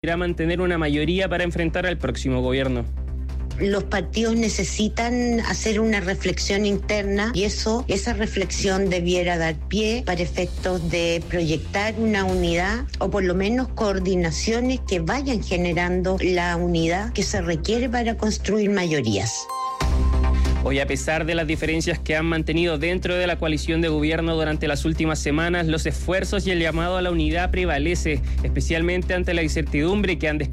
a mantener una mayoría para enfrentar al próximo gobierno. Los partidos necesitan hacer una reflexión interna y esa reflexión debiera dar pie para efectos de proyectar una unidad o por lo menos coordinaciones que vayan generando la unidad que se requiere para construir mayorías. Hoy, a pesar de las diferencias que han mantenido dentro de la coalición de gobierno durante las últimas semanas, los esfuerzos y el llamado a la unidad prevalece, especialmente ante la incertidumbre que han